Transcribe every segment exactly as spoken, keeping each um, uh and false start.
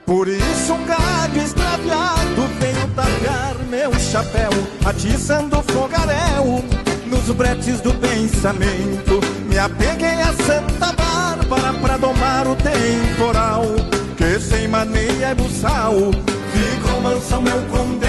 Por isso um galho extraviado veio tapear meu chapéu, atiçando fogaréu nos bretes do pensamento. Me apeguei a Santa Bárbara pra domar o temporal, que sem maneia é buçal, ficou mansão meu convento.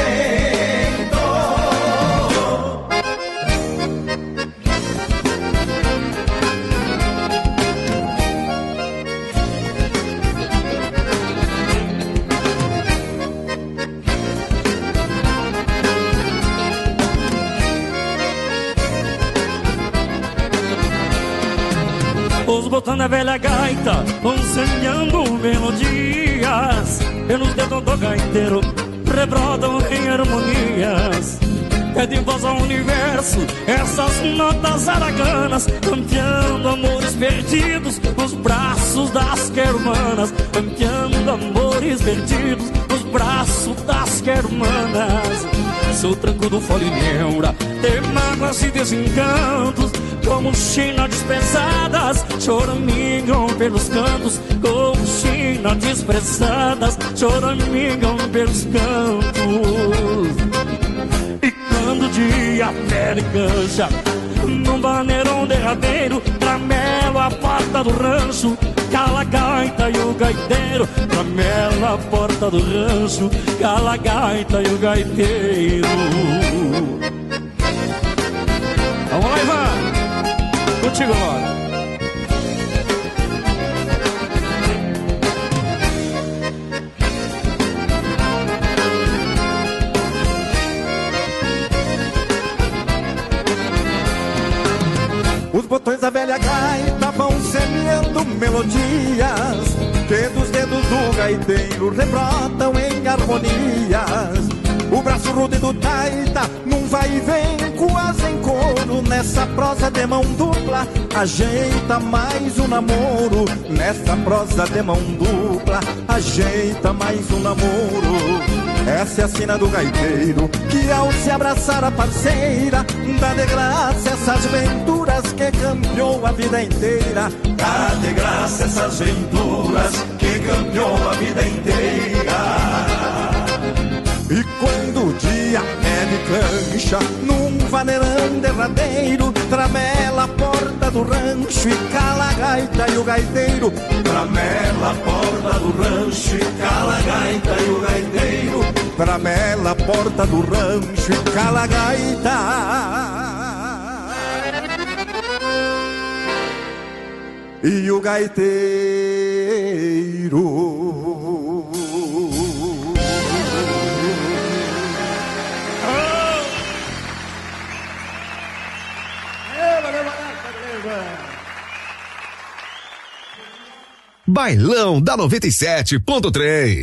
Os botões da velha gaita vão semeando melodias, pelos dedos do gaiteiro rebrotam em harmonias. Pede voz ao universo essas notas araganas, campeando amores perdidos nos braços das quermanas, campeando amores perdidos nos braços das quermanas. Sou tranco do folineura, tem mágoas e desencantos, como China desprezadas, choramingam pelos cantos, como China desprezadas, choramingam pelos cantos. E quando o dia pele cancha, num vaneirão derradeiro, tramelo a porta do rancho, cala a gaita e o gaiteiro, tramelo a porta do rancho, cala a gaita e o gaiteiro. Vamos lá, Ivan! Contigo agora. Os botões da velha gaita vão semeando melodias, que dos dedos do gaiteiro rebrotam em harmonias. O braço rude do taita num vai e vem, quase em coro, nessa prosa de mão dupla ajeita mais um namoro. Nessa prosa de mão dupla ajeita mais um namoro. Essa é a sina do gaiteiro, que ao se abraçar a parceira dá de graça essas venturas que campeou a vida inteira. Dá de graça essas venturas que campeou a vida inteira. E quando o dia é de cancha, num vaneirão derradeiro, tramela a porta do rancho e cala a gaita e o gaiteiro. Tramela a porta do rancho e cala a gaita e o gaiteiro. Tramela a porta do rancho e cala a gaita e o gaiteiro. Bailão da noventa e sete ponto três.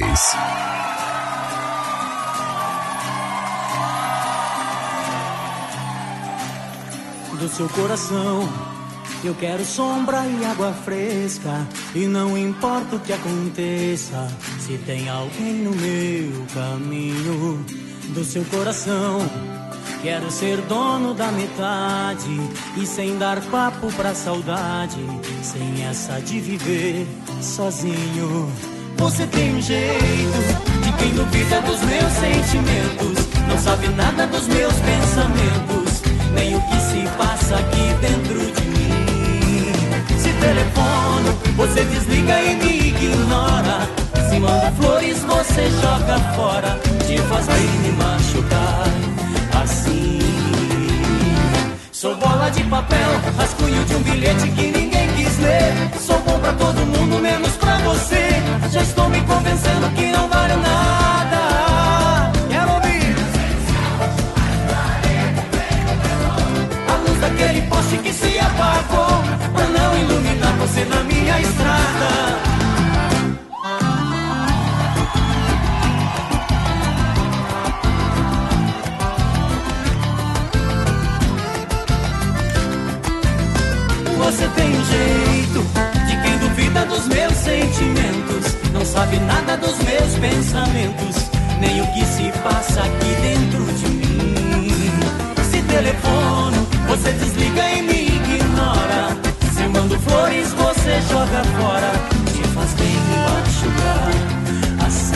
Do seu coração eu quero sombra e água fresca, e não importa o que aconteça, se tem alguém no meu caminho. Do seu coração quero ser dono da metade, e sem dar papo pra saudade, sem essa de viver sozinho. Você tem um jeito de quem duvida dos meus sentimentos, não sabe nada dos meus pensamentos, nem o que se passa aqui dentro de mim. Se telefono, você desliga e me ignora, se mando flores você joga fora, te faz bem me machucar assim. Sou bola de papel, rascunho de um bilhete que ninguém quis ler. Sou bom pra todo mundo, menos pra você. Já estou me convencendo que não vale nada. Quero ouvir a luz daquele poste que se apagou, pra não iluminar você na minha estrada. Você tem um jeito de quem duvida dos meus sentimentos, não sabe nada dos meus pensamentos, nem o que se passa aqui dentro de mim. Se telefono, você desliga e me ignora, se mando flores você joga fora, te faz bem me machucar assim.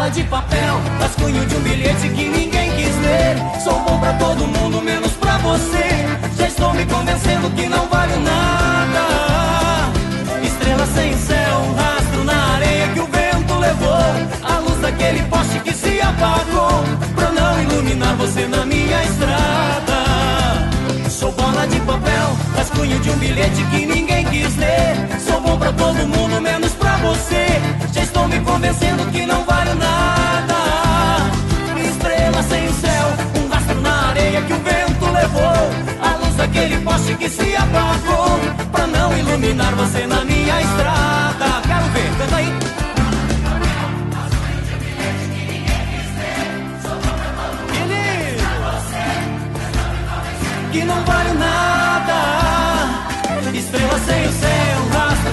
bola de papel, rascunho de um bilhete que ninguém quis ler. Sou bom pra todo mundo, menos pra você. Já estou me convencendo que não valho nada. Estrela sem céu, um rastro na areia que o vento levou. A luz daquele poste que se apagou, pra não iluminar você na minha estrada. Sou bola de papel, rascunho de um bilhete que ninguém quis ler. Sou bom pra todo mundo, menos pra você. Já estou me convencendo que não valho nada. Estrela sem céu, um rastro na areia que o vento levou. A luz daquele poste que se apagou, pra não iluminar você na minha estrada. Quero ver, canta aí. Que não vale nada. Estrela sem o céu, um rastro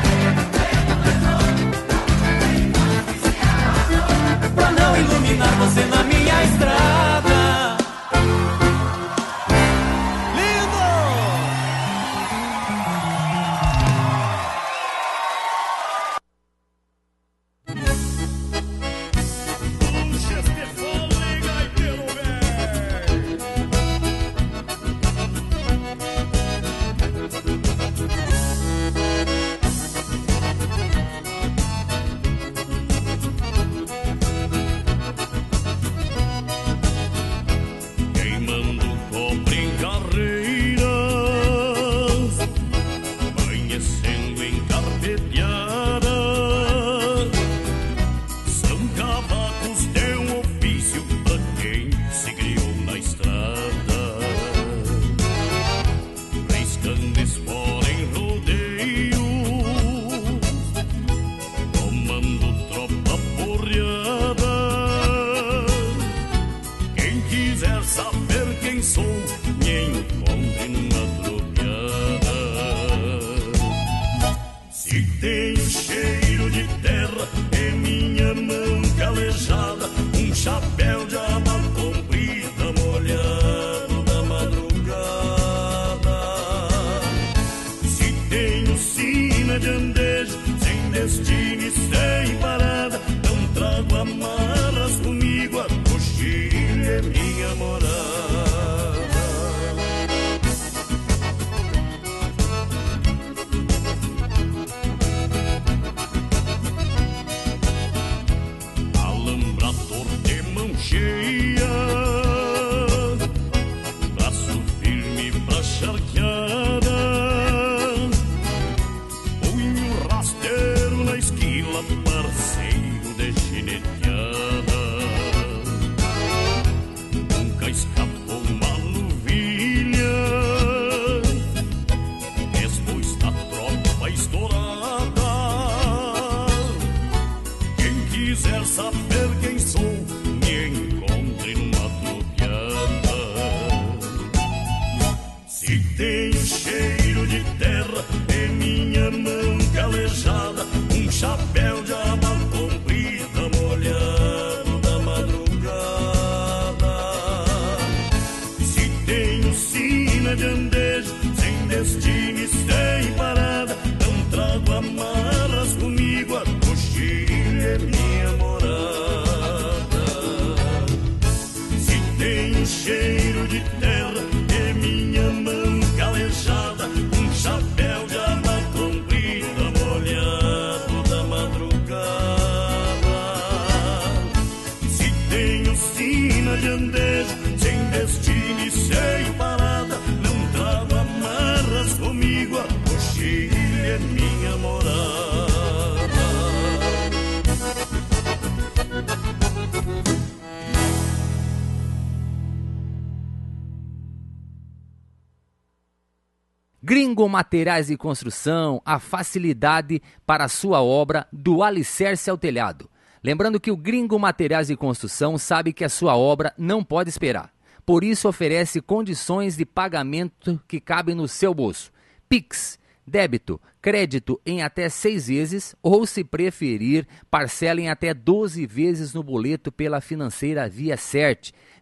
pra não iluminar você na minha estrada. Gringo Materiais e Construção, a facilidade para a sua obra do alicerce ao telhado. Lembrando que o Gringo Materiais e Construção sabe que a sua obra não pode esperar. Por isso oferece condições de pagamento que cabem no seu bolso. Pix, débito, crédito em até seis vezes ou, se preferir, parcela em até doze vezes no boleto pela financeira Via Cert.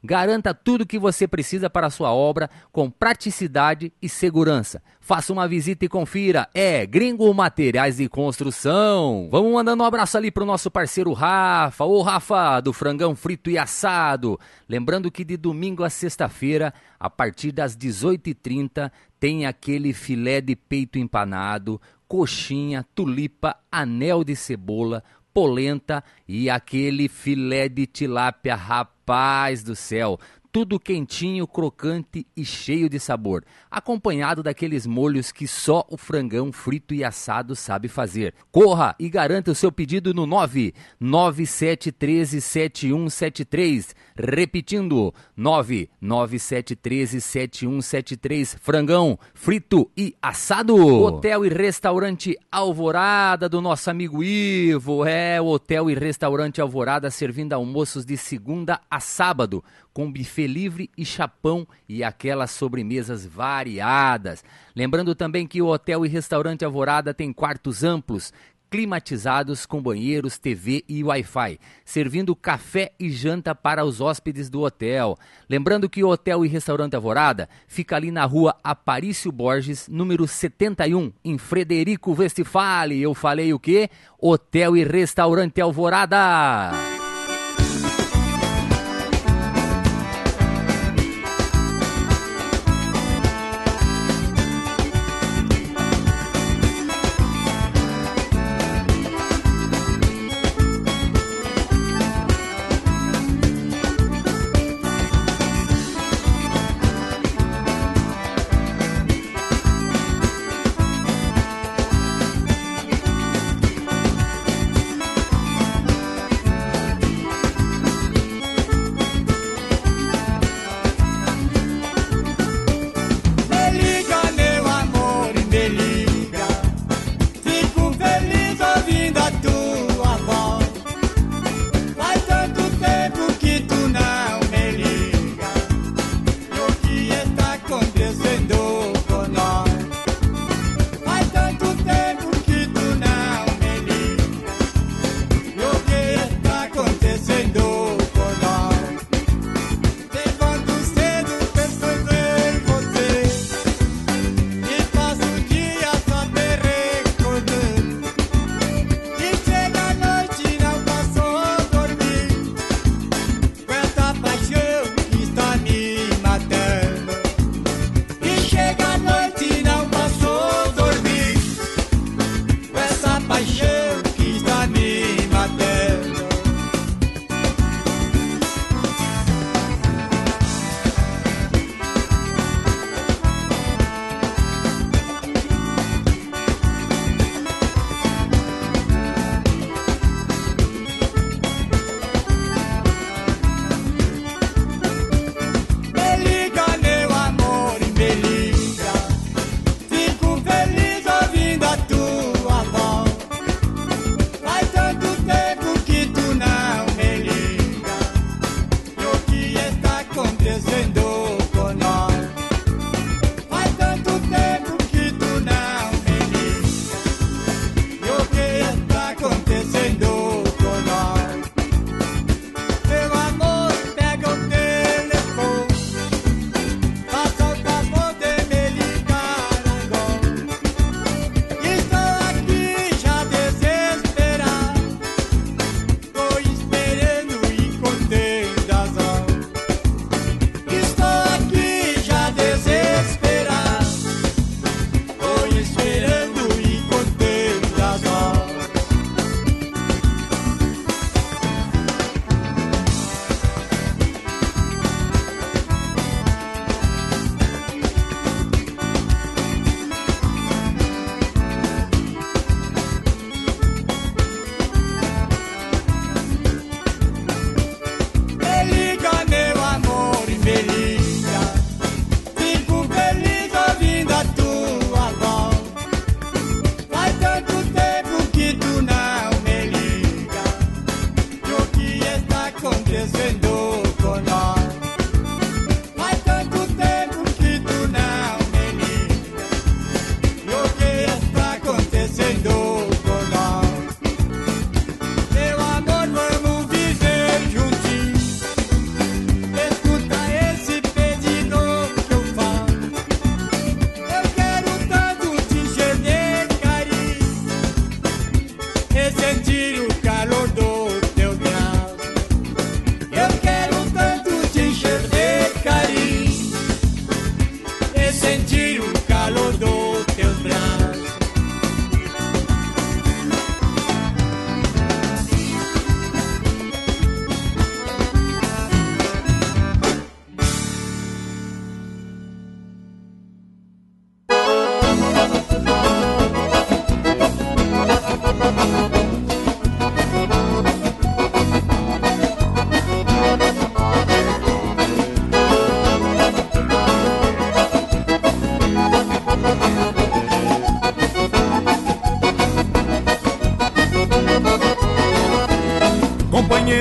Garanta tudo o que você precisa para a sua obra com praticidade e segurança. Faça uma visita e confira. É Gringo Materiais de Construção. Vamos mandando um abraço ali pro nosso parceiro Rafa. Ô Rafa, do Frangão Frito e Assado. Lembrando que de domingo a sexta-feira, a partir das dezoito e trinta, tem aquele filé de peito empanado, coxinha, tulipa, anel de cebola, polenta e aquele filé de tilápia, rapaz do céu. Tudo quentinho, crocante e cheio de sabor, acompanhado daqueles molhos que só o Frangão Frito e Assado sabe fazer. Corra e garanta o seu pedido no nove nove sete um três sete um sete três, repetindo, nove nove sete um três sete um sete três, Frangão Frito e Assado. Hotel e Restaurante Alvorada do nosso amigo Ivo, é o Hotel e Restaurante Alvorada servindo almoços de segunda a sábado, com buffet livre e chapão e aquelas sobremesas variadas. Lembrando também que o Hotel e Restaurante Alvorada tem quartos amplos, climatizados com banheiros, T V e Wi-Fi, servindo café e janta para os hóspedes do hotel. Lembrando que o Hotel e Restaurante Alvorada fica ali na rua Aparício Borges, número setenta e um, em Frederico Westphalen. Eu falei o quê? Hotel e Restaurante Alvorada.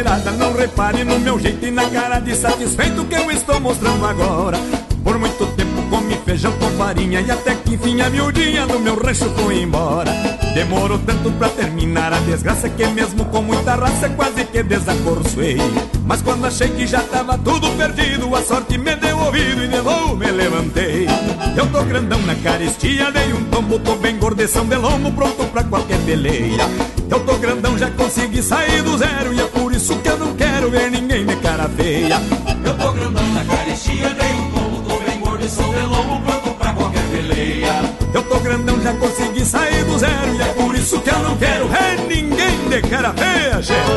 mulherada não repare no meu jeito e na cara de satisfeito que eu estou mostrando agora. Por muito tempo comi feijão com farinha e até que enfim a miudinha do meu rancho foi embora. Demorou tanto pra terminar a desgraça que mesmo com muita raça quase que desacorçoei. Mas quando achei que já tava tudo perdido, a sorte me deu ouvido e de novo me levantei. Eu tô grandão na carestia, dei um tombo, tô bem gordeção de lombo, pronto pra qualquer peleia. Eu tô grandão, já consegui sair do zero e é por isso que eu não quero ver ninguém de cara feia. Eu tô grandão na carestia, dei um tombo, tô bem gordeção de lombo, pronto pra qualquer peleia. Eu tô grandão, já consegui sair do zero e é por isso que eu não quero ver ninguém de cara feia, gente.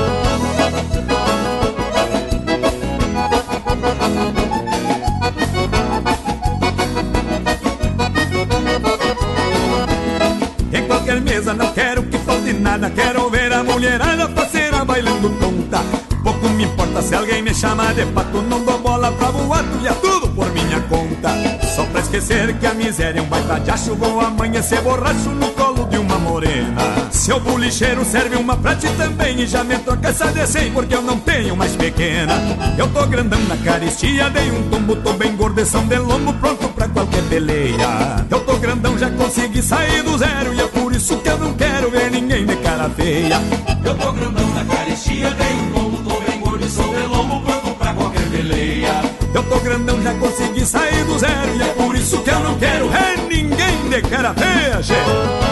Em qualquer mesa não quero que falte nada, quero ver a mulherada parceira bailando tonta. Pouco me importa se alguém me chama de pato, não dou bola pra boato e é tudo por minha conta. Só pra esquecer que a miséria é um baita de acho, vou amanhecer borracho no colo de uma morena. Seu bolicheiro serve uma pra ti também e já me troca essa de cem porque eu não tenho mais pequena. Eu tô grandão na carestia, dei um tombo, tô bem gordeção de lombo, pronto pra qualquer peleia. Eu tô grandão, já consegui sair do zero e é por isso que eu não quero ver ninguém de cara feia. Eu tô grandão na carestia, dei um tombo, tô bem gordeção de lombo, pronto pra qualquer peleia. Eu tô grandão, já consegui sair do zero e é por isso que eu não quero ver ninguém de cara feia, gente.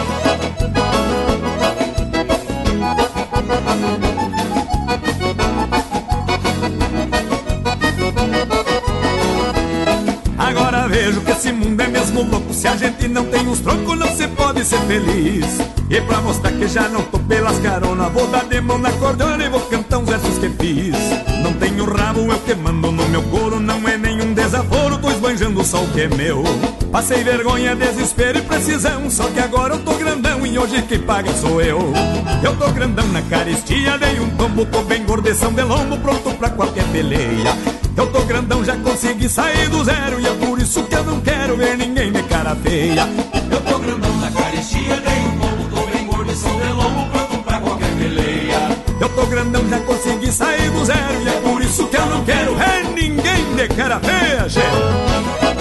Agora vejo que esse mundo é mesmo louco, se a gente não tem uns trocos não se pode ser feliz. E pra mostrar que já não tô pelas caronas, vou dar de mão na cordiona e vou cantar uns versos que fiz. Não tenho rabo, eu que mando no meu couro, não é nenhum desaforo, tô esbanjando só o que é meu. Passei vergonha, desespero e precisão, só que agora eu tô grandão e hoje quem paga sou eu. Eu tô grandão na carestia, dei um tombo, tô bem gordeção de lombo, pronto pra qualquer peleia. Eu tô grandão, já consegui sair do zero e é por isso que eu não quero ver ninguém de cara feia. Eu tô grandão na carestia, dei um tombo, tô bem gordeção de lombo, pronto pra qualquer peleia. Eu tô grandão, já consegui sair do zero e é por isso que eu não quero ver ninguém de cara feia, gente.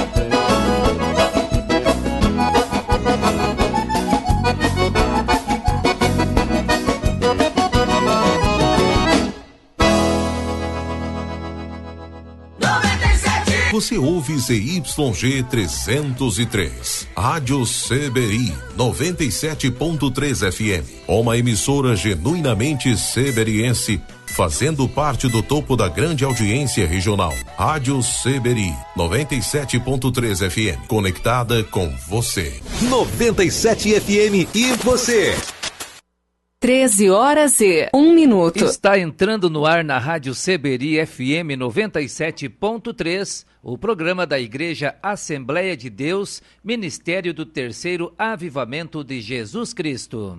Você ouve Z Y G trezentos e três, Rádio C B I noventa e sete ponto três F M, uma emissora genuinamente seberiense, fazendo parte do topo da grande audiência regional. Rádio C B I noventa e sete ponto três F M, conectada com você. noventa e sete F M e você. treze horas e um minuto. Está entrando no ar na Rádio C B I F M noventa e sete ponto três, o programa da Igreja Assembleia de Deus, Ministério do Terceiro Avivamento de Jesus Cristo.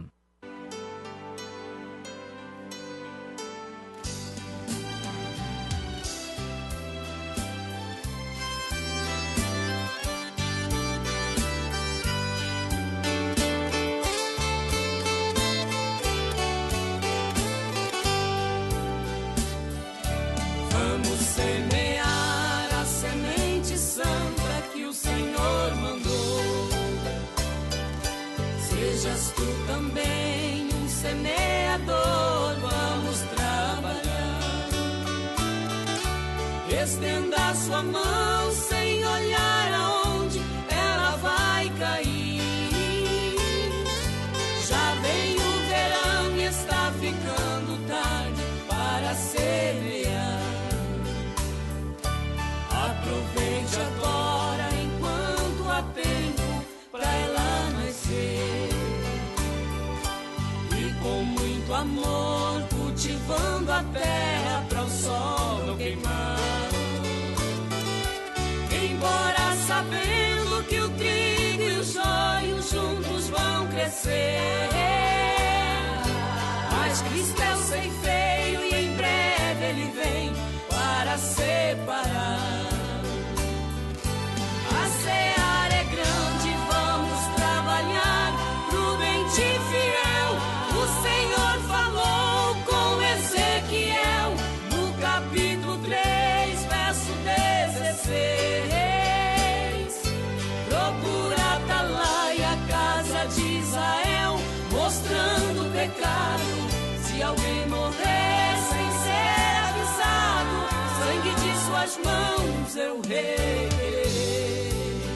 Sejas tu também um semeador, vamos trabalhar. Estenda a sua mão sem olhar aonde ela vai cair. Já vem o verão e está ficando tarde para semear. Aproveite agora enquanto há tempo para ela nascer. Com muito amor, cultivando a terra para o sol não queimar. Embora sabendo que o trigo e o joio juntos vão crescer, mas Cristo é o ceifeiro e em breve Ele vem para separar. A seara é grande, vamos trabalhar prudente e fiel. O Senhor falou com Ezequiel suas mãos eu requererei.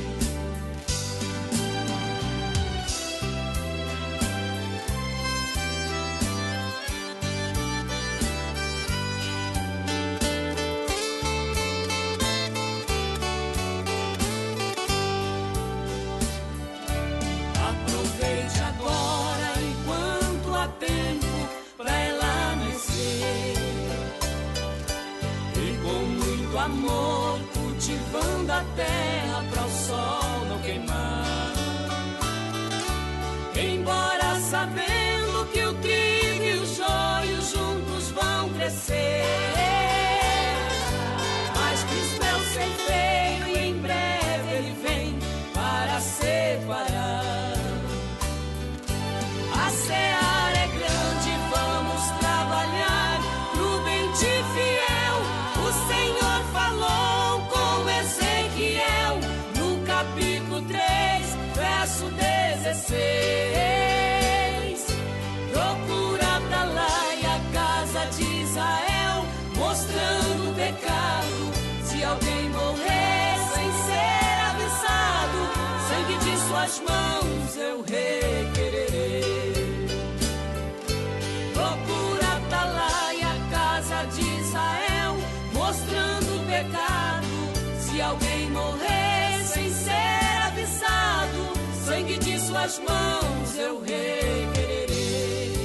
Aproveite agora enquanto há tempo pra ela nascer, e com muito amor cultivando a terra pra o sol não queimar. Embora sabendo que o trigo e o joio juntos vão crescer, mas Cristo é o ceifeiro e em breve ele vem para separar. A seara é grande, vamos trabalhar pro bem de fiel. O Senhor falou com Ezequiel no capítulo três, verso dezesseis. Procura pra lá e a casa de Israel, mostrando o pecado. Se alguém morrer sem ser avisado, sangue de suas mãos eu requererei. Procura pra lá e a casa de Israel, mostrando o pecado. Se alguém morrer sem ser avisado, sangue de suas mãos eu requererei.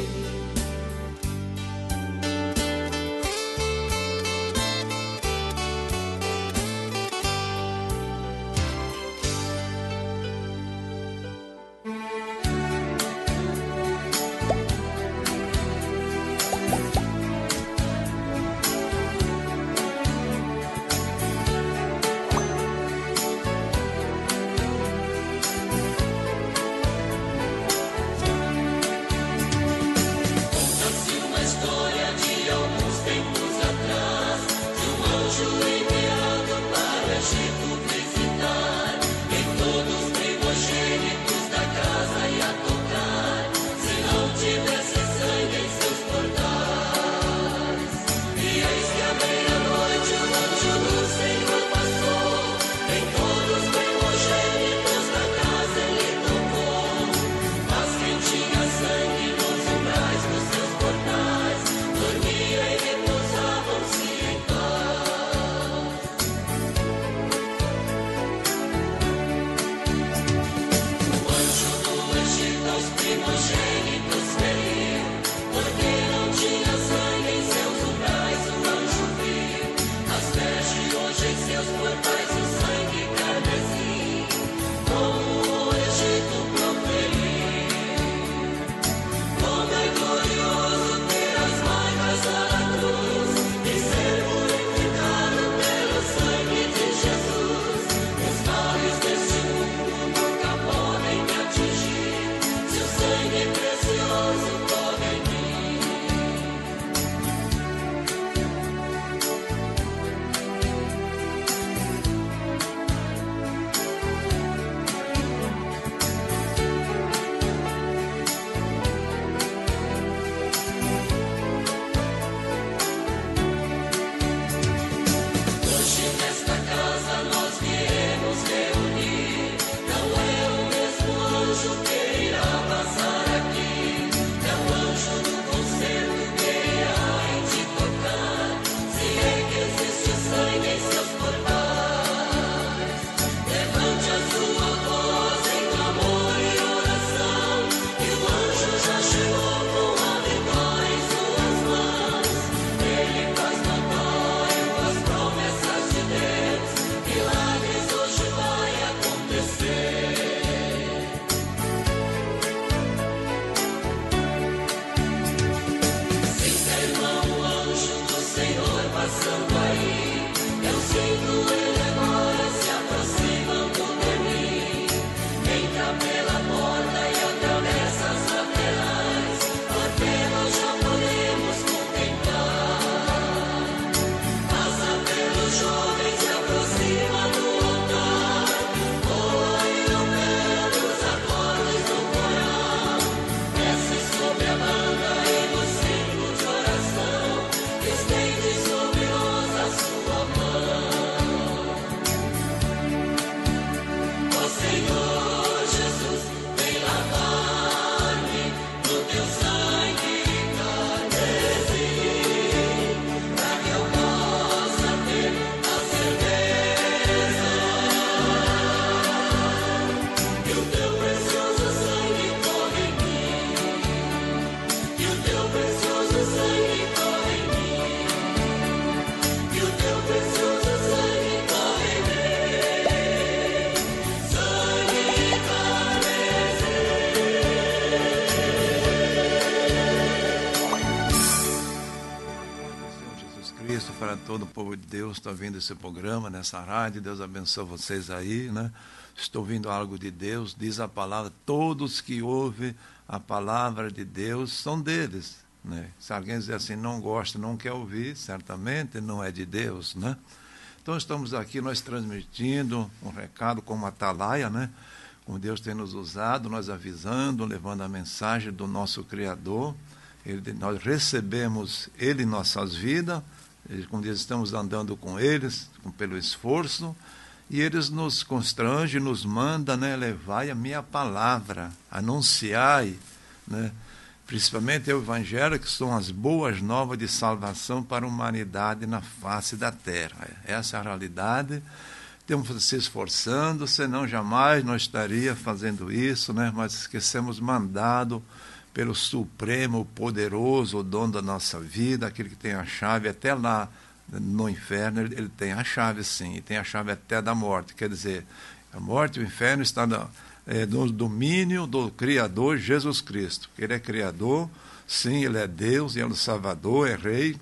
Cristo para todo o povo de Deus. Estou ouvindo esse programa nessa rádio. Deus abençoe vocês aí, né? Estou ouvindo algo de Deus. Diz a palavra: todos que ouvem a palavra de Deus são deles, né? Se alguém dizer assim, não gosta, não quer ouvir, certamente não é de Deus, né? Então estamos aqui, nós transmitindo um recado como atalaia, né? Como Deus tem nos usado, nós avisando, levando a mensagem do nosso Criador. Ele, nós recebemos Ele em nossas vidas, como diz, estamos andando com eles, com, pelo esforço, e eles nos constrangem, nos mandam, né, levai a minha palavra, anunciai, né, principalmente o Evangelho, que são as boas novas de salvação para a humanidade na face da terra. Essa é a realidade. Temos que se esforçando, senão jamais nós estaríamos fazendo isso, né, mas esquecemos mandado pelo Supremo, poderoso, o dono da nossa vida, aquele que tem a chave até lá no inferno, ele, ele tem a chave sim, e tem a chave até da morte. Quer dizer, a morte e o inferno estão no, é, no domínio do Criador Jesus Cristo. Ele é Criador, sim, Ele é Deus, Ele é o Salvador, é Rei,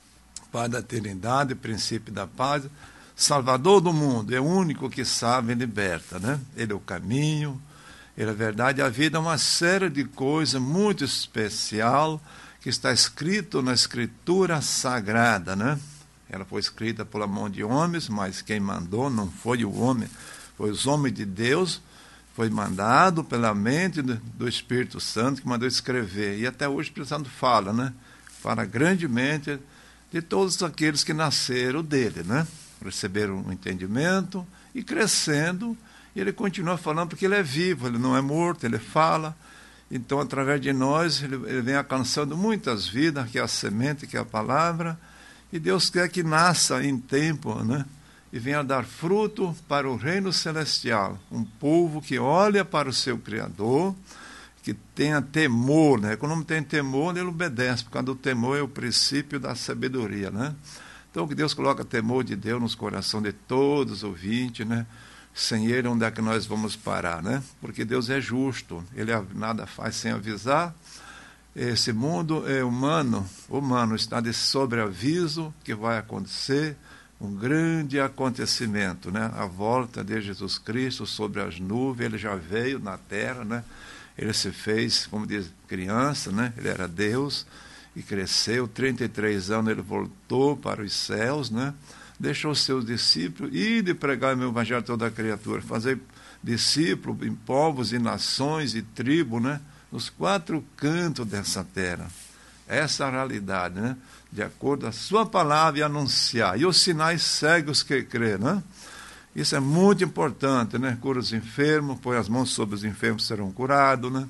Pai da eternidade, princípio da paz, Salvador do mundo, é o único que salva e liberta, né? Ele é o caminho, Ele é verdade. A vida é uma série de coisas muito especial que está escrito na Escritura Sagrada, né? Ela foi escrita pela mão de homens, mas quem mandou não foi o homem, foi os homens de Deus, foi mandado pela mente do Espírito Santo que mandou escrever. E até hoje o Espírito Santo fala, né? Fala grandemente de todos aqueles que nasceram dele, né? Receberam um entendimento e crescendo. E ele continua falando porque ele é vivo, ele não é morto, ele fala. Então, através de nós, ele, ele vem alcançando muitas vidas, que é a semente, que é a palavra. E Deus quer que nasça em tempo, né? E venha dar fruto para o reino celestial. Um povo que olha para o seu Criador, que tenha temor, né? Quando não tem temor, ele obedece, por causa do temor é o princípio da sabedoria, né? Então, que Deus coloca temor de Deus nos corações de todos os ouvintes, né? Sem Ele, onde é que nós vamos parar, né? Porque Deus é justo, Ele nada faz sem avisar. Esse mundo é humano, humano está de sobreaviso que vai acontecer um grande acontecimento, né? A volta de Jesus Cristo sobre as nuvens. Ele já veio na terra, né? Ele se fez, como diz, criança, né? Ele era Deus e cresceu, trinta e três anos ele voltou para os céus, né? Deixou seus discípulos ir de pregar o meu evangelho a toda a criatura, fazer discípulos em povos e nações e tribos, né? Nos quatro cantos dessa terra. Essa é a realidade, né? De acordo com a sua palavra e anunciar. E os sinais seguem os que crê, né? Isso é muito importante, né? Cura os enfermos, põe as mãos sobre os enfermos, serão curados, né?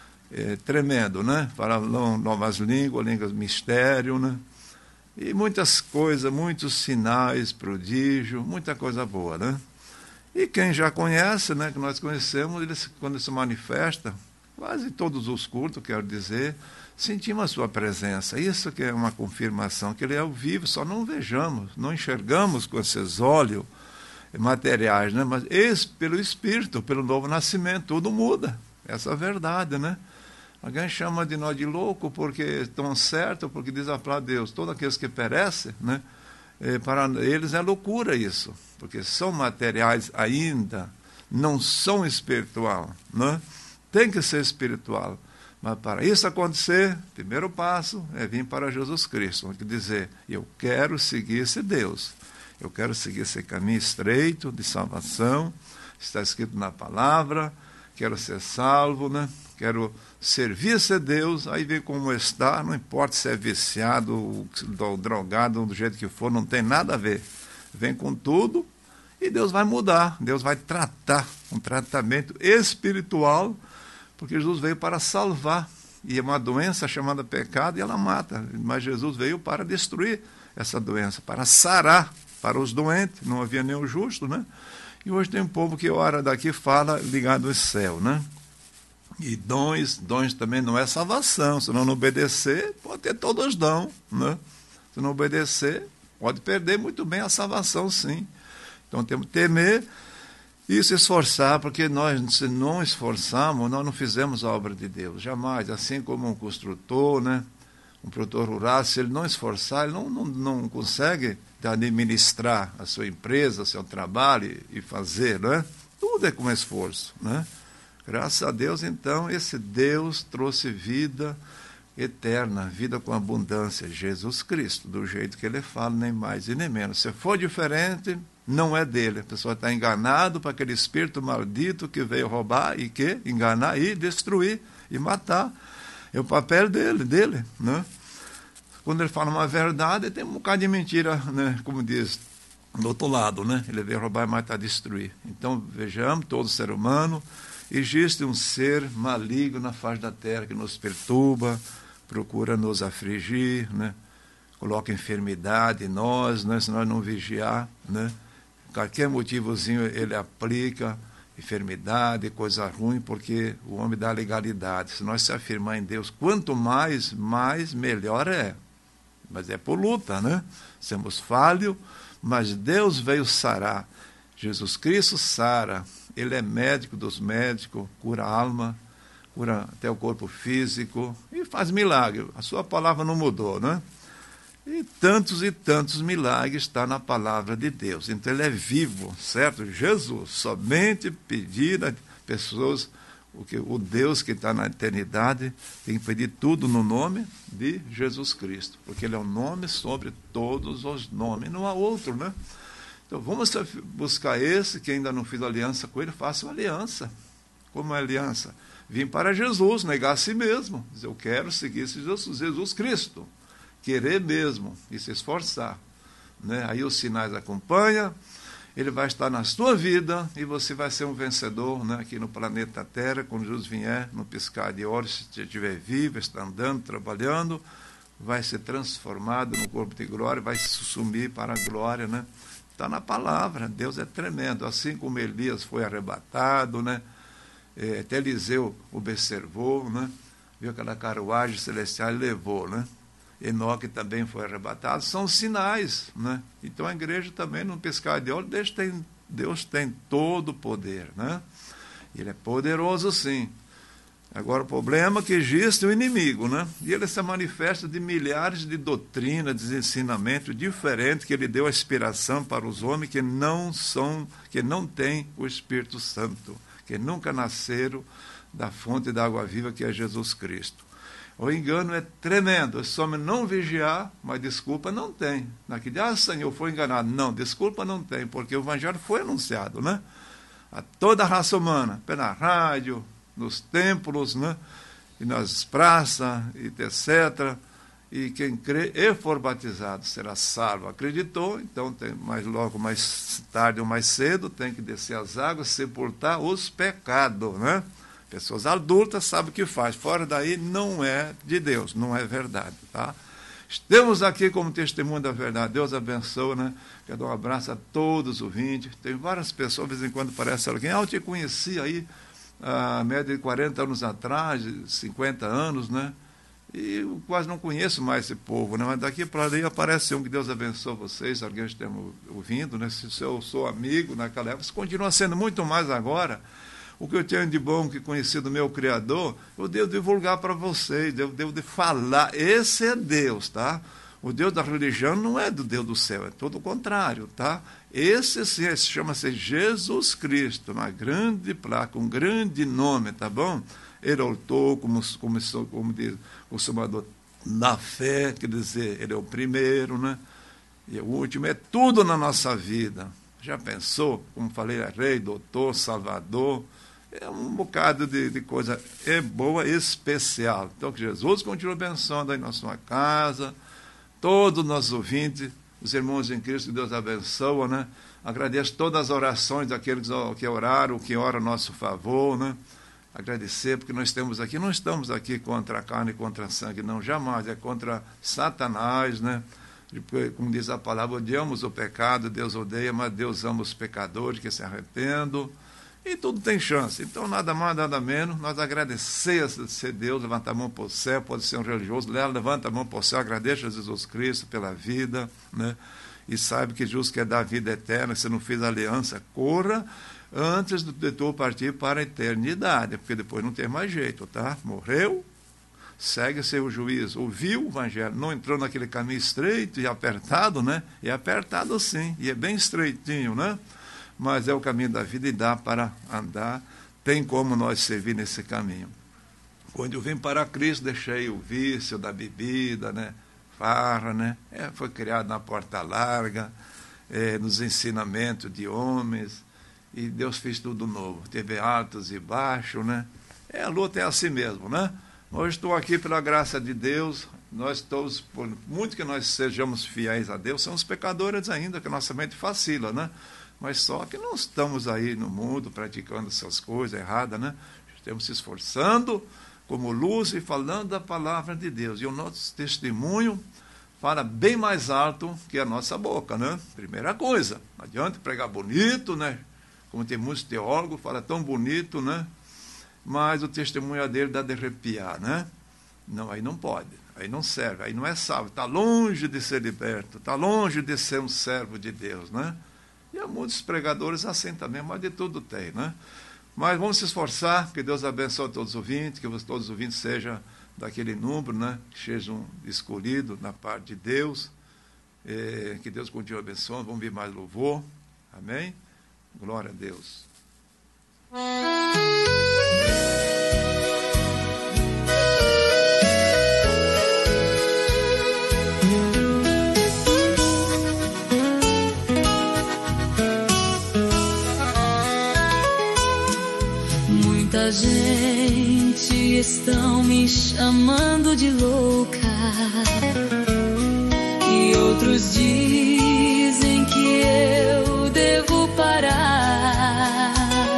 É tremendo, né? Falam novas línguas, línguas mistério, né? E muitas coisas, muitos sinais, prodígio, muita coisa boa, né? E quem já conhece, né, que nós conhecemos, ele, quando se manifesta, quase todos os cultos, quero dizer, sentimos a sua presença. Isso que é uma confirmação, que ele é ao vivo, só não vejamos, não enxergamos com esses olhos materiais, né? Mas esse, pelo Espírito, pelo novo nascimento, tudo muda. Essa é a verdade, né? Alguém chama de nós de louco porque estão certos, porque diz a palavra de Deus, todos aqueles que perecem, né? É, para eles é loucura isso, porque são materiais ainda, não são espiritual, né? Tem que ser espiritual. Mas para isso acontecer, o primeiro passo é vir para Jesus Cristo. Quer dizer, eu quero seguir esse Deus, eu quero seguir esse caminho estreito de salvação, está escrito na palavra, quero ser salvo, né? Quero servir esse Deus, aí vem como está, não importa se é viciado, drogado, do jeito que for, não tem nada a ver. Vem com tudo e Deus vai mudar, Deus vai tratar, um tratamento espiritual, porque Jesus veio para salvar. E é uma doença chamada pecado e ela mata, mas Jesus veio para destruir essa doença, para sarar para os doentes, não havia nenhum justo, né? E hoje tem um povo que ora daqui fala ligado ao céu, né? E dons, dons também não é salvação. Se não obedecer, pode ter todos os dons, né? Se não obedecer, pode perder muito bem a salvação, sim. Então temos que temer e se esforçar, porque nós, se não esforçarmos, nós não fizemos a obra de Deus, jamais. Assim como um construtor, né? Um produtor rural, se ele não esforçar, ele não, não, não consegue administrar a sua empresa, seu trabalho e fazer, né? Tudo é com esforço, né? Graças a Deus, então, esse Deus trouxe vida eterna, vida com abundância, Jesus Cristo, do jeito que ele fala, nem mais e nem menos. Se for diferente, não é dele. A pessoa está enganado para aquele espírito maldito que veio roubar e que enganar e destruir e matar. É o papel dele, dele, né? Quando ele fala uma verdade, tem um bocado de mentira, né? Como diz, do outro lado, né? Ele veio roubar, matar, destruir. Então, vejamos, todo ser humano, existe um ser maligno na face da terra que nos perturba, procura nos afligir, né? Coloca enfermidade em nós, né? Se nós não vigiar, né? Qualquer motivozinho ele aplica, enfermidade, coisa ruim, porque o homem dá legalidade. Se nós se afirmar em Deus, quanto mais, mais melhor é. Mas é por luta, né? Somos falhos, mas Deus veio sarar. Jesus Cristo sara. Ele é médico dos médicos, cura a alma, cura até o corpo físico e faz milagre. A sua palavra não mudou, né? E tantos e tantos milagres está na palavra de Deus. Então ele é vivo, certo? Jesus, somente pedir a pessoas, o, que, o Deus que está na eternidade, tem que pedir tudo no nome de Jesus Cristo, porque ele é o nome sobre todos os nomes, não há outro, né? Então vamos buscar esse, que ainda não fiz aliança com ele, faça uma aliança. Como é aliança? Vim para Jesus, negar a si mesmo, dizer, eu quero seguir Jesus, Jesus Cristo. Querer mesmo e se esforçar, né? Aí os sinais acompanham, ele vai estar na sua vida e você vai ser um vencedor, né? Aqui no planeta Terra, quando Jesus vier, no piscar de olhos, se estiver vivo, está andando, trabalhando, vai ser transformado no corpo de glória, vai se sumir para a glória, né? Está na palavra, Deus é tremendo, assim como Elias foi arrebatado, né? É, até Eliseu observou, né? Viu aquela carruagem celestial e levou, né? Enoque também foi arrebatado, são sinais, né? Então a igreja também, num piscar de olho, Deus tem, Deus tem todo o poder, né? Ele é poderoso, sim. Agora o problema é que existe o inimigo, né? E ele se manifesta de milhares de doutrinas, de ensinamentos diferentes, que ele deu a inspiração para os homens que não são, que não têm o Espírito Santo, que nunca nasceram da fonte da água viva, que é Jesus Cristo. O engano é tremendo. Esse homem não vigiar, mas desculpa não tem. Naquele dia, ah, Senhor, foi enganado. Não, desculpa não tem, porque o evangelho foi anunciado, né? A toda a raça humana, pela rádio, nos templos, né? E nas praças, e etcétera. E quem crê e for batizado será salvo. Acreditou, então tem mais logo, mais tarde ou mais cedo, tem que descer as águas, sepultar os pecados, né? Pessoas adultas sabem o que faz. Fora daí não é de Deus, não é verdade, tá? Estamos aqui como testemunho da verdade. Deus abençoe, né? Quero dar um abraço a todos os ouvintes. Tem várias pessoas, de vez em quando aparece alguém. Ah, eu te conheci aí, a média de quarenta anos atrás, cinquenta anos, né? E eu quase não conheço mais esse povo, né? Mas daqui para ali aparece um, que Deus abençoe vocês, alguém esteja ouvindo, né? Se eu sou amigo naquela época, isso continua sendo muito mais agora. O que eu tenho de bom que conheci do meu Criador, eu devo divulgar para vocês, eu devo de falar. Esse é Deus, tá? O Deus da religião não é do Deus do céu, é todo o contrário, tá? Esse sim, esse chama-se Jesus Cristo, uma grande placa, um grande nome, tá bom? Ele é o autor, como, como, como diz o consumador da fé, quer dizer, ele é o primeiro, né? E o último é tudo na nossa vida. Já pensou? Como falei, é rei, doutor, salvador. É um bocado de, de coisa é boa, especial. Então, que Jesus continue abençoando aí na sua casa, todos os nossos ouvintes, os irmãos em Cristo, que Deus abençoe, né? Agradeço todas as orações daqueles que oraram, que oram a nosso favor, né? Agradecer, porque nós estamos aqui, não estamos aqui contra a carne e contra a sangue, não, jamais, é contra Satanás, né? Como diz a palavra, odiamos o pecado, Deus odeia, mas Deus ama os pecadores que se arrependam. E tudo tem chance. Então, nada mais, nada menos, nós agradecemos a ser Deus, levanta a mão para o céu, pode ser um religioso, levanta a mão para o céu, agradeça a Jesus Cristo pela vida, né? E sabe que Jesus quer dar vida eterna, se não fez aliança, corra antes de tu partir para a eternidade, porque depois não tem mais jeito, tá? Morreu, segue seu juízo. Ouviu o evangelho, não entrou naquele caminho estreito e apertado, né? É apertado sim, e é bem estreitinho, né? Mas é o caminho da vida e dá para andar, tem como nós servir nesse caminho. Quando eu vim para Cristo, deixei o vício da bebida, né? Farra, né? É, foi criado na porta larga, é, nos ensinamentos de homens, e Deus fez tudo novo. Teve altos e baixos, né? É, a luta é assim mesmo, né? Hoje estou aqui pela graça de Deus, nós todos, por muito que nós sejamos fiéis a Deus, somos pecadores ainda, que a nossa mente vacila, né? Mas só que não estamos aí no mundo praticando essas coisas erradas, né? Estamos se esforçando como luz e falando da palavra de Deus. E o nosso testemunho fala bem mais alto que a nossa boca, né? Primeira coisa, não adianta pregar bonito, né? Como tem muitos teólogos, fala tão bonito, né? Mas o testemunho dele dá de arrepiar, né? Não, aí não pode, aí não serve, aí não é salvo, está longe de ser liberto, está longe de ser um servo de Deus, né? E há muitos pregadores assim também, mas de tudo tem, né? Mas vamos se esforçar, que Deus abençoe todos os ouvintes, que todos os ouvintes sejam daquele número, né? Que sejam escolhidos na parte de Deus, é, que Deus continue abençoando, vamos vir mais louvor, amém? Glória a Deus. Muita gente estão me chamando de louca e outros dizem que eu devo parar.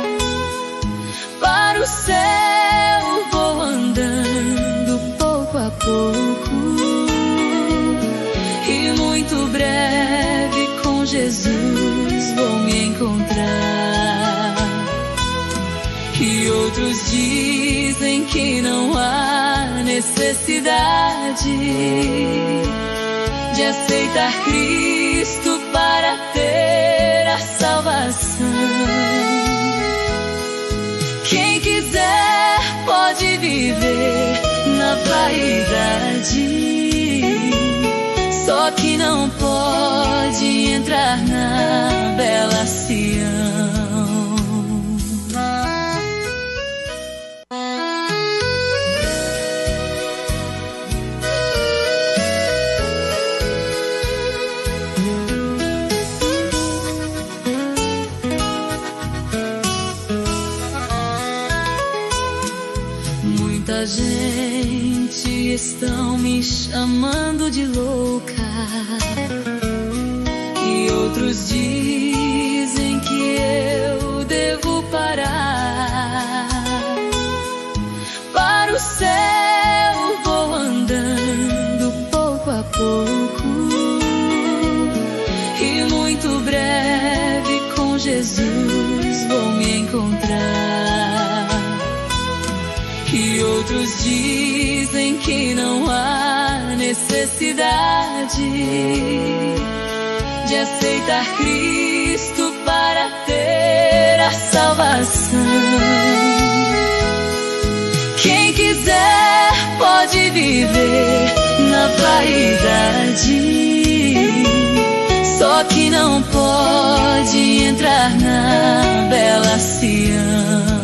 Para o céu vou andando pouco a pouco e muito breve com Jesus vou me encontrar. E outros dizem que não há necessidade de aceitar Cristo para ter a salvação. Quem quiser pode viver na vaidade, só que não pode entrar na bela Sião. Muita gente estão me chamando de louca e outros dizem que eu devo parar. Para o céu vou andando pouco a pouco e muito breve com Jesus vou me encontrar. E outros dizem que não há necessidade de aceitar Cristo para ter a salvação. Quem quiser pode viver na vaidade, só que não pode entrar na bela Sião.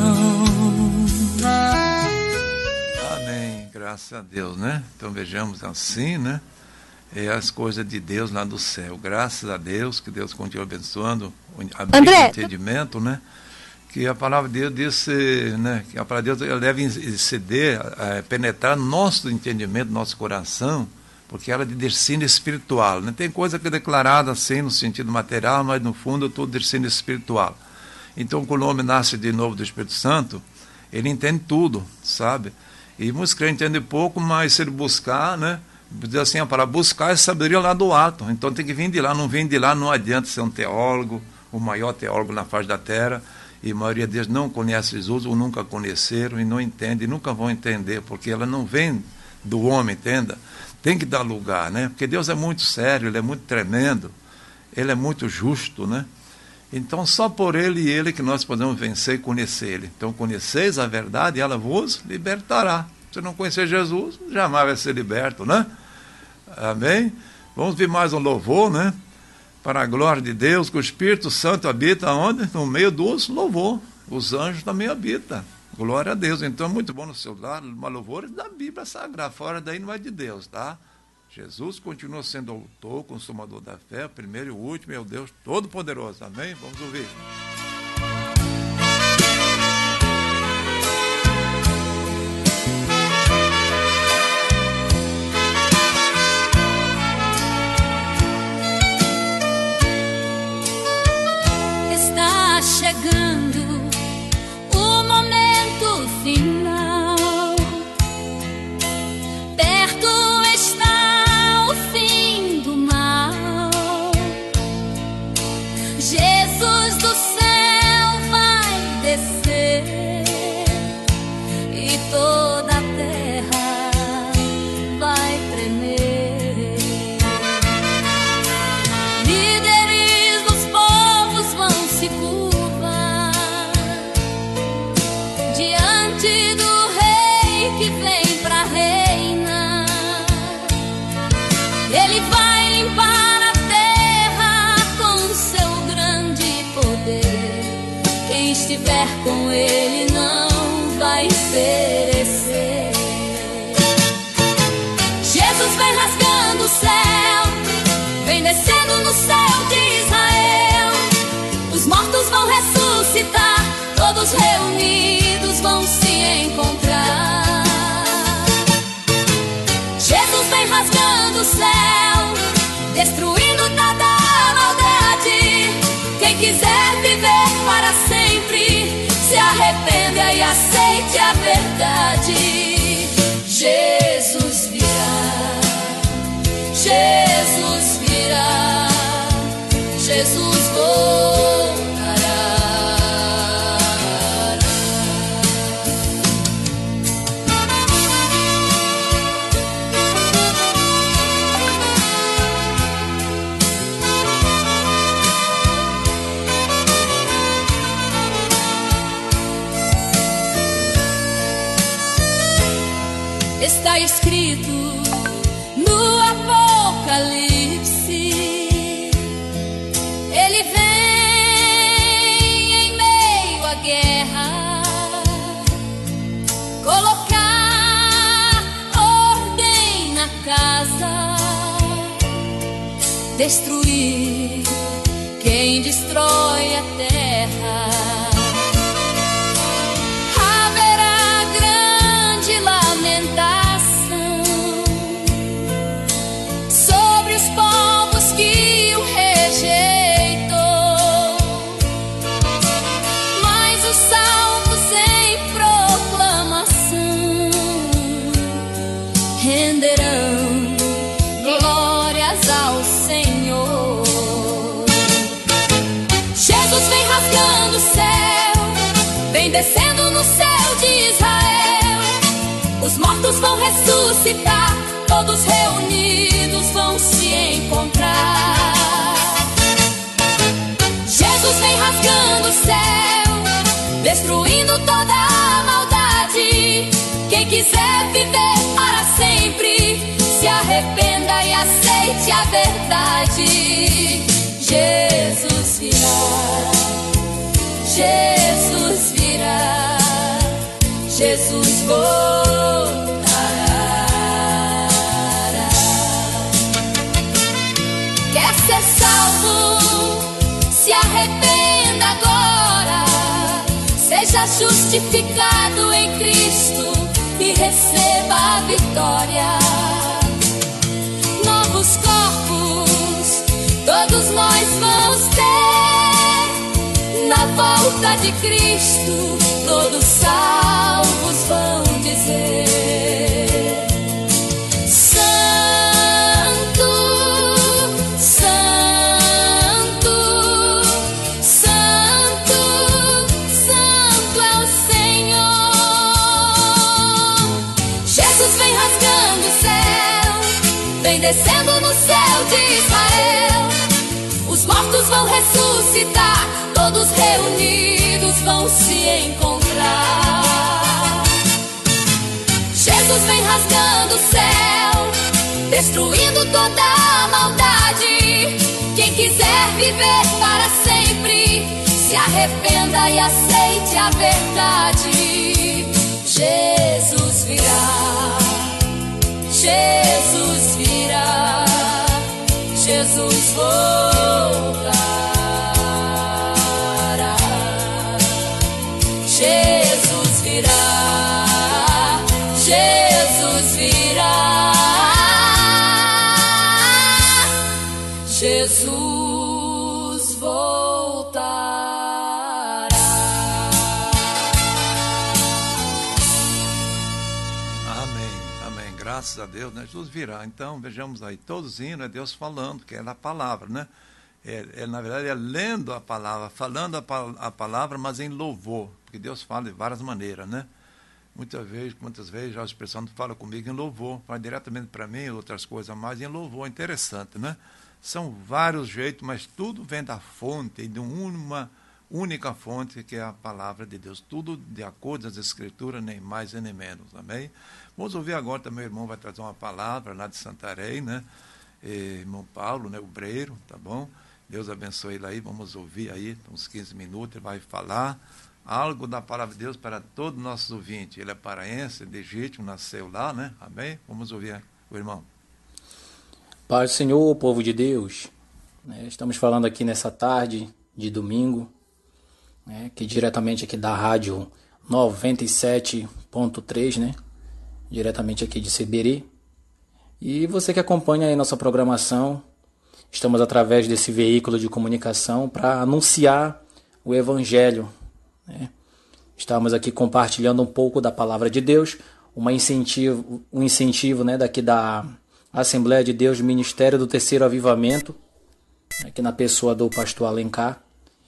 Graças a Deus, né? Então vejamos assim, né? É as coisas de Deus lá do céu. Graças a Deus, que Deus continue abençoando, abrindo o entendimento, né? Que a palavra de Deus disse, né? Que a palavra de Deus deve exceder, é, penetrar no nosso entendimento, no nosso coração, porque ela é de destino espiritual, né? Tem coisa que é declarada assim no sentido material, mas no fundo é tudo destino espiritual. Então, quando o homem nasce de novo do Espírito Santo, ele entende tudo, sabe? E muitos crentes entendem pouco, mas se ele buscar, né? Diz assim, para buscar é sabedoria lá do alto. Então tem que vir de lá, não vem de lá, não adianta ser um teólogo, o maior teólogo na face da terra, e a maioria deles não conhece Jesus, ou nunca conheceram, e não entendem, e nunca vão entender, porque ela não vem do homem, entenda? Tem que dar lugar, né? Porque Deus é muito sério, Ele é muito tremendo, Ele é muito justo, né? Então, só por Ele e Ele que nós podemos vencer e conhecer Ele. Então, conheceis a verdade e ela vos libertará. Se não conhecer Jesus, jamais vai ser liberto, né? Amém? Vamos ver mais um louvor, né? Para a glória de Deus, que o Espírito Santo habita onde? No meio dos louvor. Os anjos também habitam. Glória a Deus. Então é muito bom no seu lar, uma louvor da Bíblia Sagrada. Fora daí não é de Deus, tá? Jesus continua sendo autor, consumador da fé, o primeiro e o último, é o Deus Todo-Poderoso. Amém? Vamos ouvir. Está chegando o momento final. Perto está o fim do mal. Jesus do céu vai descer e toda a terra vai tremer. Líderes dos povos vão se curvar diante do rei que vem pra reinar. Ele vai limpar a terra com seu grande poder. Quem estiver com ele não vai perecer. Jesus vem rasgando o céu, vem descendo no céu de Israel. Os mortos vão ressuscitar, todos reunidos vão se encontrar. Jesus vem rasgando o céu, destruindo toda a maldade. Quem quiser viver para sempre, se arrependa e aceite a verdade. Jesus virá, Jesus virá, Jesus voltará. Está escrito no Apocalipse, ele vem em meio à guerra, colocar ordem na casa, destruir quem destrói a terra. Sobre os povos que o rejeitou, mas os salvos em proclamação renderão glórias ao Senhor. Jesus vem rasgando o céu, vem descendo no céu de Israel. Os mortos vão ressuscitar, todos reunidos vão se encontrar. Jesus vem rasgando o céu, destruindo toda a maldade. Quem quiser viver para sempre, se arrependa e aceite a verdade. Jesus virá, Jesus virá, Jesus voltará. Quer ser salvo? Se arrependa agora. Seja justificado em Cristo e receba a vitória. Novos corpos todos nós vamos ter na volta de Cristo. Todos salvos vão dizer: Santo, Santo, Santo, Santo é o Senhor. Jesus vem rasgando o céu, vem descendo no céu de Israel. Os mortos vão ressuscitar, todos reunidos vão se encontrar. Jesus Jesus vem rasgando o céu, destruindo toda a maldade. Quem quiser viver para sempre, se arrependa e aceite a verdade. Jesus virá, Jesus virá, Jesus voltará. Jesus virá, Jesus virá, Jesus voltará. Amém, amém. Graças a Deus, né? Jesus virá. Então, vejamos aí, todos indo, é Deus falando, que é na palavra, né? É, é, na verdade, é lendo a palavra, falando a, a palavra, mas em louvor, porque Deus fala de várias maneiras, né? Muitas vezes, muitas vezes, já o Espírito Santo fala comigo em louvor, fala diretamente para mim, outras coisas mais em louvor, interessante, né? São vários jeitos, mas tudo vem da fonte, de uma única fonte, que é a palavra de Deus. Tudo de acordo com as Escrituras, nem mais e nem menos, amém? Vamos ouvir agora também, o irmão vai trazer uma palavra lá de Santarém, né? E, irmão Paulo, né? O Breiro, tá bom? Deus abençoe ele aí, vamos ouvir aí, uns quinze minutos, ele vai falar algo da palavra de Deus para todos os nossos ouvintes. Ele é paraense, legítimo, nasceu lá, né? Amém? Vamos ouvir o irmão. Paz do Senhor, povo de Deus. Estamos falando aqui nessa tarde de domingo, né, que diretamente aqui da rádio noventa e sete ponto três, né? Diretamente aqui de Seberi. E você que acompanha aí nossa programação, estamos através desse veículo de comunicação para anunciar o Evangelho, né? Estamos aqui compartilhando um pouco da palavra de Deus, uma incentivo, um incentivo, né, daqui da Assembleia de Deus, Ministério do Terceiro Avivamento, aqui na pessoa do pastor Alencar.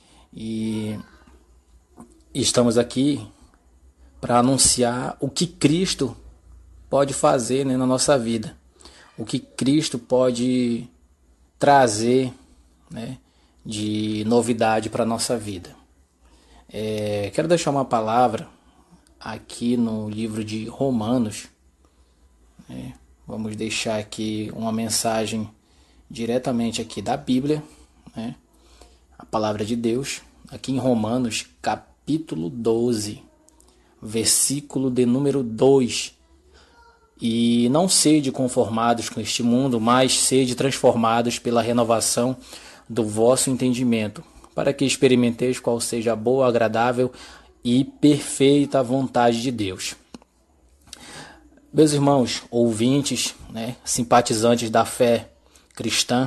E estamos aqui para anunciar o que Cristo pode fazer, né, na nossa vida, o que Cristo pode trazer, né, de novidade para a nossa vida. É, quero deixar uma palavra aqui no livro de Romanos, né? Vamos deixar aqui uma mensagem diretamente aqui da Bíblia, né? A palavra de Deus, aqui em Romanos, capítulo doze, versículo de número dois. E não sede conformados com este mundo, mas sede transformados pela renovação do vosso entendimento, para que experimenteis qual seja a boa, agradável e perfeita vontade de Deus. Meus irmãos, ouvintes, né, simpatizantes da fé cristã,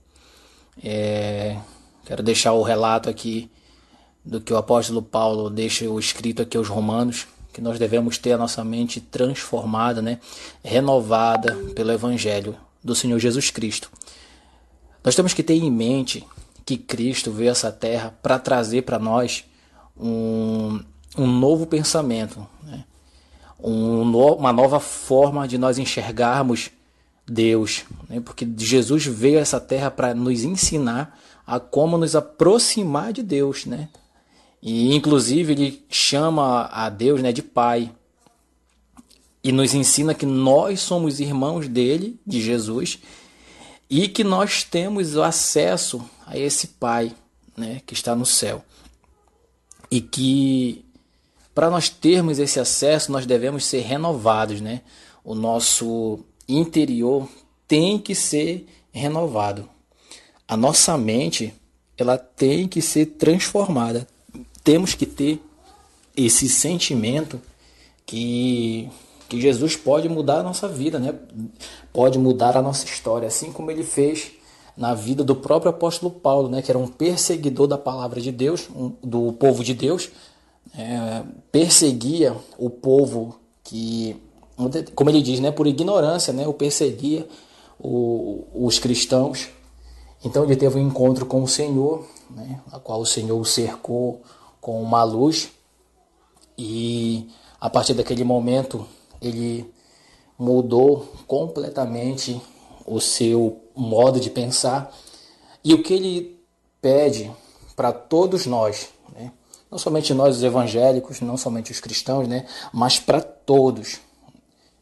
é, quero deixar o relato aqui do que o apóstolo Paulo deixa escrito aqui aos Romanos, que nós devemos ter a nossa mente transformada, né, renovada pelo Evangelho do Senhor Jesus Cristo. Nós temos que ter em mente que Cristo veio a essa terra para trazer para nós um, um novo pensamento, né? um, no, uma nova forma de nós enxergarmos Deus, né? Porque Jesus veio a essa terra para nos ensinar a como nos aproximar de Deus, né? E inclusive ele chama a Deus, né, de Pai, e nos ensina que nós somos irmãos dele, de Jesus, e que nós temos o acesso a esse Pai, né, que está no céu. E que para nós termos esse acesso, nós devemos ser renovados, né? O nosso interior tem que ser renovado. A nossa mente, ela tem que ser transformada. Temos que ter esse sentimento que, que Jesus pode mudar a nossa vida, né? Pode mudar a nossa história, assim como ele fez na vida do próprio apóstolo Paulo, né? Que era um perseguidor da palavra de Deus, um, do povo de Deus, é, perseguia o povo que, como ele diz, né? Por ignorância, né? O perseguia o, os cristãos. Então ele teve um encontro com o Senhor, né? A qual o Senhor o cercou com uma luz, e a partir daquele momento ele mudou completamente o seu modo de pensar. E o que ele pede para todos nós, né? Não somente nós os evangélicos, não somente os cristãos, né? Mas para todos,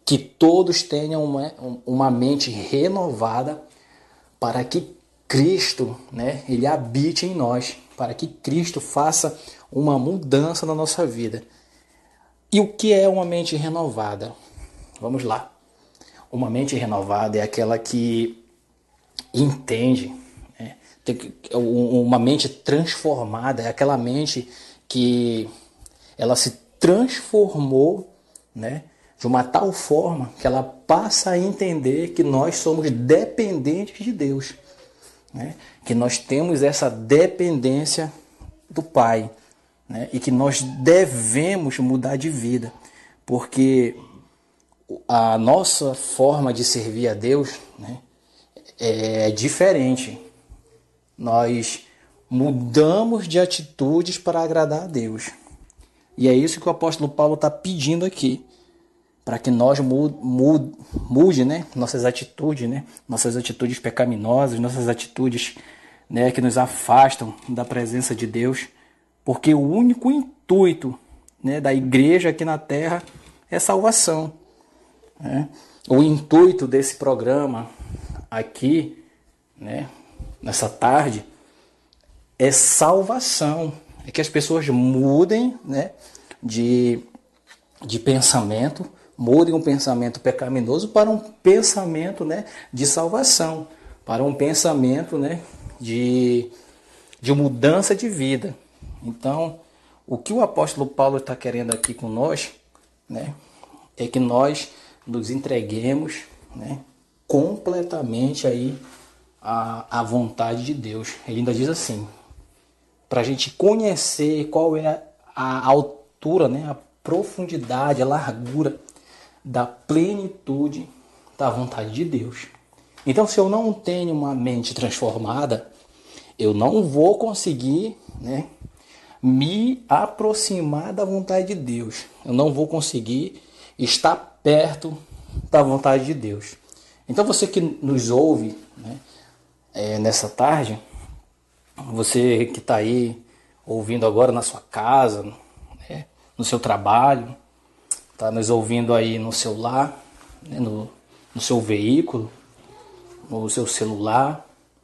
que todos tenham uma, uma mente renovada para que Cristo, né, ele habite em nós, para que Cristo faça uma mudança na nossa vida. E o que é uma mente renovada? Vamos lá. Uma mente renovada é aquela que entende, né? Uma mente transformada é aquela mente que ela se transformou, né, de uma tal forma que ela passa a entender que nós somos dependentes de Deus, né? Que nós temos essa dependência do Pai, né? E que nós devemos mudar de vida, porque a nossa forma de servir a Deus, né, é diferente. Nós mudamos de atitudes para agradar a Deus. E é isso que o apóstolo Paulo está pedindo aqui, para que nós mude, mude, mude, né, nossas atitudes, né, nossas atitudes pecaminosas, nossas atitudes, né, que nos afastam da presença de Deus, porque o único intuito, né, da igreja aqui na terra é salvação, né? O intuito desse programa aqui, né, nessa tarde, é salvação, é que as pessoas mudem, né, de, de pensamento, mudem um pensamento pecaminoso para um pensamento, né, de salvação, para um pensamento, né, de, de mudança de vida. Então, o que o apóstolo Paulo está querendo aqui com nós, né, é que nós nos entreguemos, né, completamente aí à, à vontade de Deus. Ele ainda diz assim, para a gente conhecer qual é a, a altura, né, a profundidade, a largura da plenitude da vontade de Deus. Então, se eu não tenho uma mente transformada, eu não vou conseguir, né, me aproximar da vontade de Deus. Eu não vou conseguir estar perto da vontade de Deus. Então, você que nos ouve, né, é, nessa tarde, você que está aí ouvindo agora na sua casa, né, no seu trabalho, está nos ouvindo aí no seu lar, né, no, no seu veículo, no seu celular,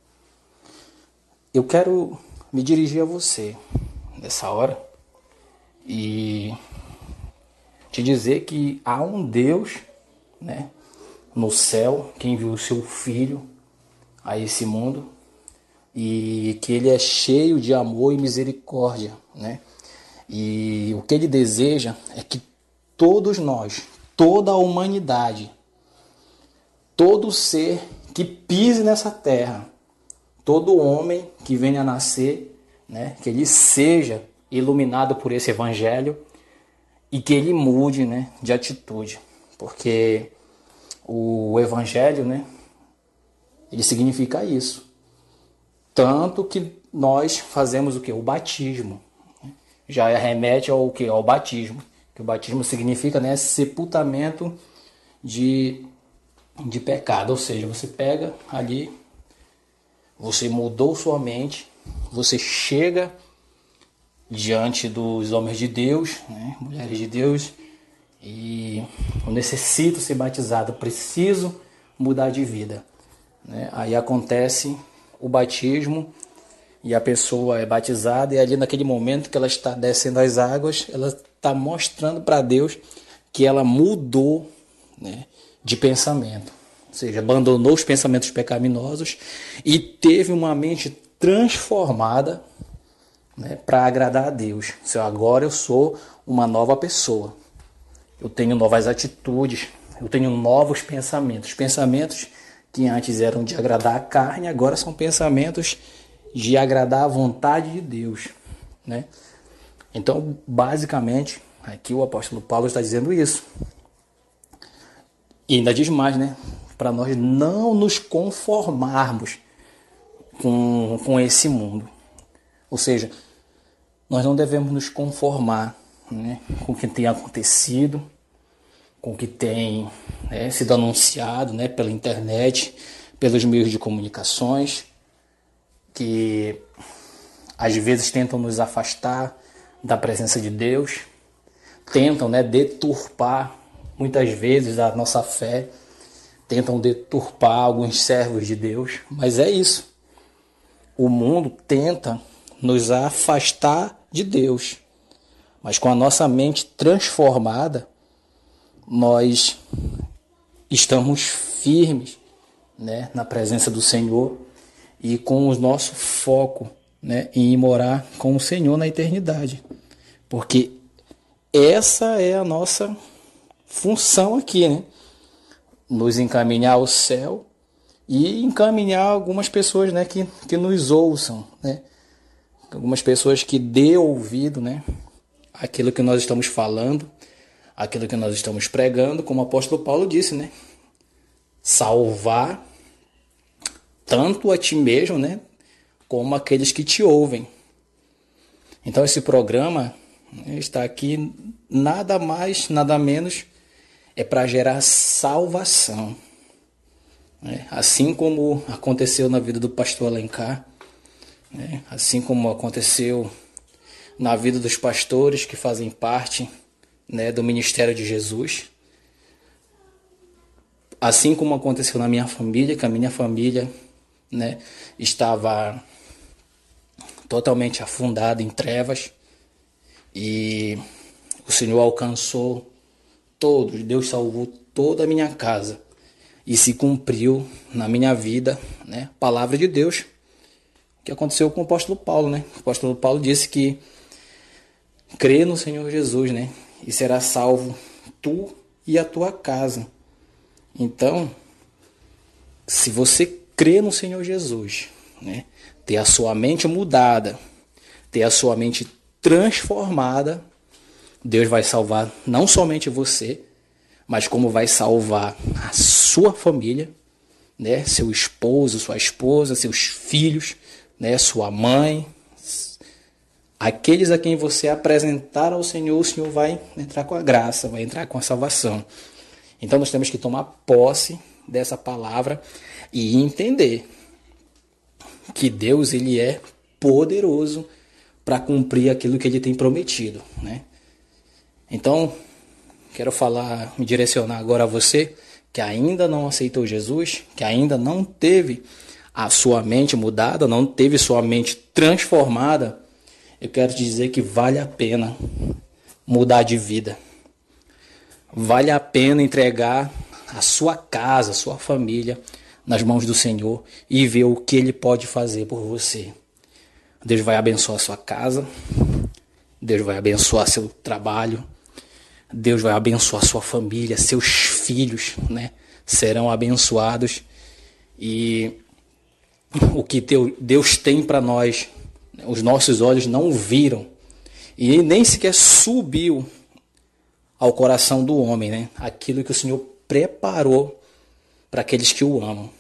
eu quero me dirigir a você nessa hora e te dizer que há um Deus, né, no céu, que enviou o seu Filho a esse mundo e que ele é cheio de amor e misericórdia, né? E o que ele deseja é que todos nós, toda a humanidade, todo ser que pise nessa terra, todo homem que venha a nascer, né, que ele seja iluminado por esse evangelho e que ele mude, né, de atitude, porque o evangelho, né, ele significa isso, tanto que nós fazemos o que? O batismo, já remete ao que? Ao batismo, que o batismo significa, né, sepultamento de, de pecado, ou seja, você pega ali, você mudou sua mente, você chega diante dos homens de Deus, né, mulheres de Deus, e eu necessito ser batizado, preciso mudar de vida, né? Aí acontece o batismo e a pessoa é batizada, e ali naquele momento que ela está descendo as águas, ela está mostrando para Deus que ela mudou, né, de pensamento, ou seja, abandonou os pensamentos pecaminosos e teve uma mente transformada, né, para agradar a Deus. Então, agora eu sou uma nova pessoa, eu tenho novas atitudes, eu tenho novos pensamentos, pensamentos que antes eram de agradar a carne, agora são pensamentos de agradar a vontade de Deus, né? Então, basicamente, aqui o apóstolo Paulo está dizendo isso. E ainda diz mais, né? Para nós não nos conformarmos com, com esse mundo. Ou seja, nós não devemos nos conformar, né, com o que tem acontecido, com o que tem, né, sido anunciado, né, pela internet, pelos meios de comunicações, que às vezes tentam nos afastar da presença de Deus, tentam, né, deturpar muitas vezes a nossa fé, tentam deturpar alguns servos de Deus, mas é isso. O mundo tenta nos afastar de Deus, mas com a nossa mente transformada, nós estamos firmes, né, na presença do Senhor e com o nosso foco, né, em morar com o Senhor na eternidade. Porque essa é a nossa função aqui, né? Nos encaminhar ao céu e encaminhar algumas pessoas, né, que, que nos ouçam, né? Algumas pessoas que dê ouvido, né, aquilo que nós estamos falando, aquilo que nós estamos pregando, como o apóstolo Paulo disse, né? Salvar tanto a ti mesmo, né, como aqueles que te ouvem. Então esse programa, né, está aqui nada mais, nada menos, é para gerar salvação. Né? Assim como aconteceu na vida do pastor Alencar, né? Assim como aconteceu na vida dos pastores que fazem parte, né, do ministério de Jesus, assim como aconteceu na minha família, que a minha família, né, estava totalmente afundada em trevas, e o Senhor alcançou todos, Deus salvou toda a minha casa, e se cumpriu na minha vida, né, a palavra de Deus, que aconteceu com o apóstolo Paulo, né? O apóstolo Paulo disse que crê no Senhor Jesus, né, e será salvo tu e a tua casa. Então, se você crê no Senhor Jesus, né, ter a sua mente mudada, ter a sua mente transformada, Deus vai salvar não somente você, mas como vai salvar a sua família, né, seu esposo, sua esposa, seus filhos, né, sua mãe, aqueles a quem você apresentar ao Senhor, o Senhor vai entrar com a graça, vai entrar com a salvação. Então nós temos que tomar posse dessa palavra e entender que Deus, ele é poderoso para cumprir aquilo que ele tem prometido, né? Então, quero falar, me direcionar agora a você que ainda não aceitou Jesus, que ainda não teve a sua mente mudada, não teve sua mente transformada. Eu quero te dizer que vale a pena mudar de vida. Vale a pena entregar a sua casa, a sua família nas mãos do Senhor e ver o que Ele pode fazer por você. Deus vai abençoar a sua casa, Deus vai abençoar seu trabalho, Deus vai abençoar a sua família, seus filhos, né, serão abençoados. E o que Deus tem para nós, os nossos olhos não viram e nem sequer subiu ao coração do homem, né? Aquilo que o Senhor preparou para aqueles que o amam.